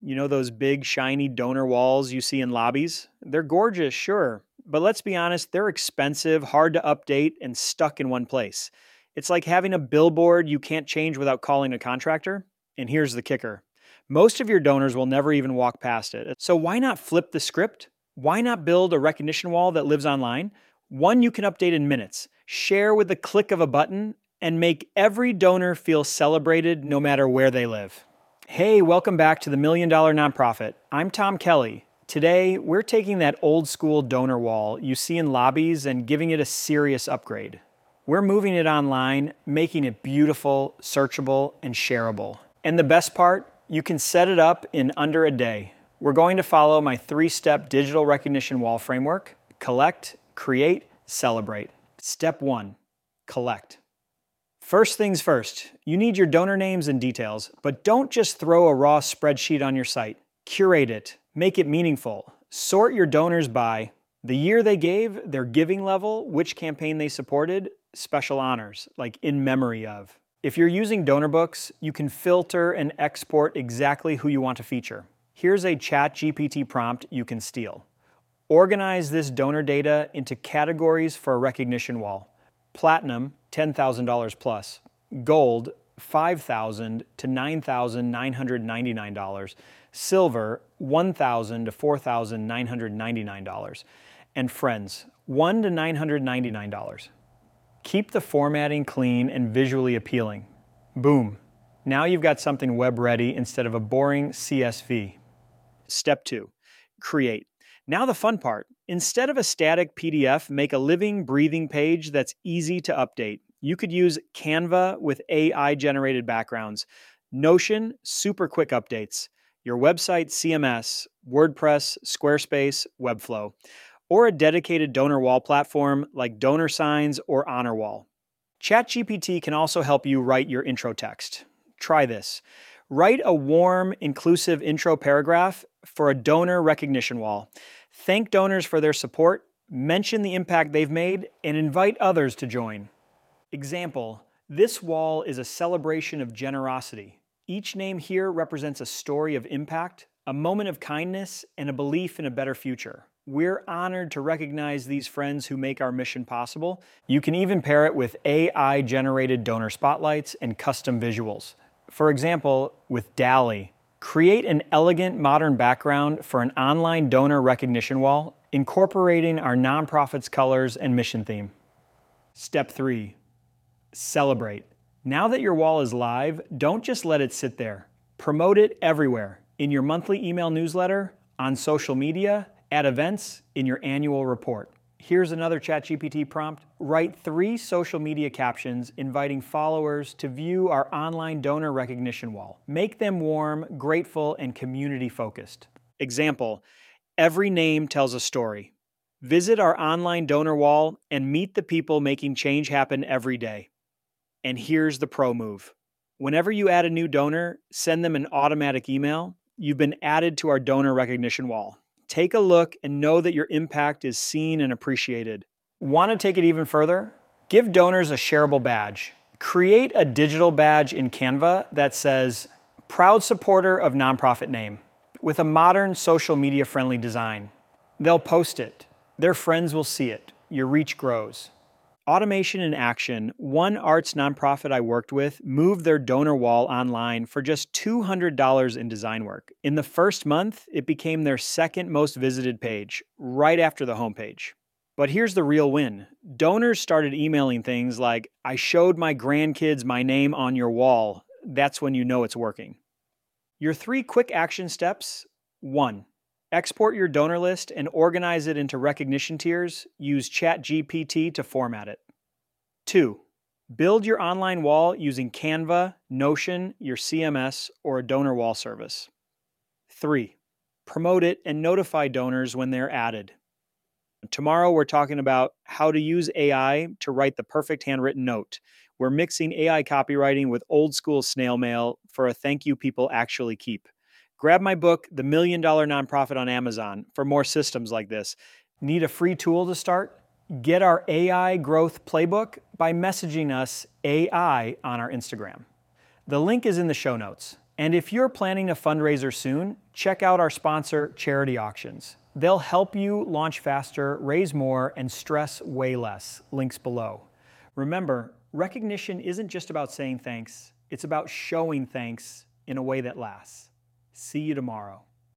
You know those big, shiny donor walls you see in lobbies? They're gorgeous, sure, but let's be honest, they're expensive, hard to update, and stuck in one place. It's like having a billboard you can't change without calling a contractor. And here's the kicker: most of your donors will never even walk past it. So why not flip the script? Why not build a recognition wall that lives online? One you can update in minutes, share with the click of a button, and make every donor feel celebrated no matter where they live. Hey, welcome back to the $1 Million Nonprofit. I'm Tom Kelly. Today, we're taking that old school donor wall you see in lobbies and giving it a serious upgrade. We're moving it online, making it beautiful, searchable, and shareable. And the best part, you can set it up in under a day. We're going to follow my 3-step digital recognition wall framework: collect, create, celebrate. Step 1, collect. First things first, you need your donor names and details, but don't just throw a raw spreadsheet on your site. Curate it, make it meaningful. Sort your donors by the year they gave, their giving level, which campaign they supported, special honors, like in memory of. If you're using donor books, you can filter and export exactly who you want to feature. Here's a ChatGPT prompt you can steal. Organize this donor data into categories for a recognition wall. Platinum, $10,000 plus. Gold, $5,000 to $9,999. Silver, $1,000 to $4,999. And friends, $1 to $999. Keep the formatting clean and visually appealing. Boom. Now you've got something web ready instead of a boring CSV. Step 2, create. Now the fun part. Instead of a static PDF, make a living, breathing page that's easy to update. You could use Canva with AI-generated backgrounds, Notion, super quick updates, your website CMS, WordPress, Squarespace, Webflow, or a dedicated donor wall platform like DonorSigns or HonorWall. ChatGPT can also help you write your intro text. Try this. Write a warm, inclusive intro paragraph for a donor recognition wall. Thank donors for their support, mention the impact they've made, and invite others to join. Example, this wall is a celebration of generosity. Each name here represents a story of impact, a moment of kindness, and a belief in a better future. We're honored to recognize these friends who make our mission possible. You can even pair it with AI-generated donor spotlights and custom visuals. For example, with DALL-E, create an elegant modern background for an online donor recognition wall, incorporating our nonprofit's colors and mission theme. Step 3, celebrate. Now that your wall is live, don't just let it sit there. Promote it everywhere, in your monthly email newsletter, on social media, at events, in your annual report. Here's another ChatGPT prompt. Write 3 social media captions inviting followers to view our online donor recognition wall. Make them warm, grateful, and community-focused. Example, every name tells a story. Visit our online donor wall and meet the people making change happen every day. And here's the pro move. Whenever you add a new donor, send them an automatic email. You've been added to our donor recognition wall. Take a look and know that your impact is seen and appreciated. Want to take it even further? Give donors a shareable badge. Create a digital badge in Canva that says, "Proud supporter of nonprofit name," with a modern social media friendly design. They'll post it. Their friends will see it. Your reach grows. Automation in action. One arts nonprofit I worked with moved their donor wall online for just $200 in design work. In the first month, it became their second most visited page, right after the homepage. But here's the real win. Donors started emailing things like, "I showed my grandkids my name on your wall." That's when you know it's working. Your 3 quick action steps. 1. Export your donor list and organize it into recognition tiers. Use ChatGPT to format it. 2. Build your online wall using Canva, Notion, your CMS, or a donor wall service. 3. Promote it and notify donors when they're added. Tomorrow, we're talking about how to use AI to write the perfect handwritten note. We're mixing AI copywriting with old school snail mail for a thank you people actually keep. Grab my book, The $1 Million Nonprofit, on Amazon for more systems like this. Need a free tool to start? Get our AI growth playbook by messaging us AI on our Instagram. The link is in the show notes. And if you're planning a fundraiser soon, check out our sponsor, Charity Auctions. They'll help you launch faster, raise more, and stress way less. Links below. Remember, recognition isn't just about saying thanks, it's about showing thanks in a way that lasts. See you tomorrow.